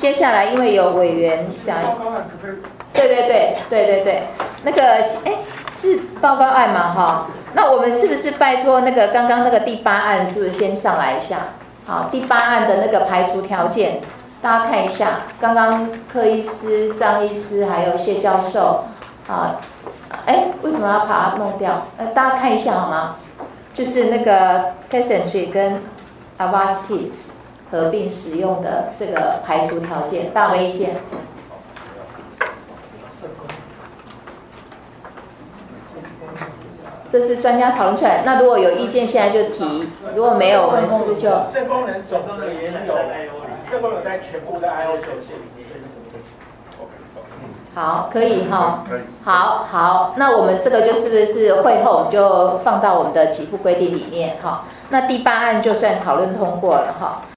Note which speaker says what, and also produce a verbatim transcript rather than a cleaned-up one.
Speaker 1: 接下来因为有委员想，对对对对对对，那个哎是报告案嘛哈？那我们是不是拜托那个刚刚那个第八案是不是先上来一下？好，第八案的那个排除条件，大家看一下，刚刚柯医师、张医师还有谢教授，啊，哎为什么要把它弄掉？呃，大家看一下好吗？就是那个 Kcentra 跟 Avastin 合并使用的这个排除条件，大家有没有意见？这是专家讨论出来，那如果有意见，现在就提；如果没有，我们是不是就？
Speaker 2: 肾功能总的也有，肾功能在全部的 I O 球线里面。
Speaker 1: 好，可以哈。好好，那我们这个就是不是会后我们就放到我们的给付规定里面哈？那第八案就算讨论通过了哈。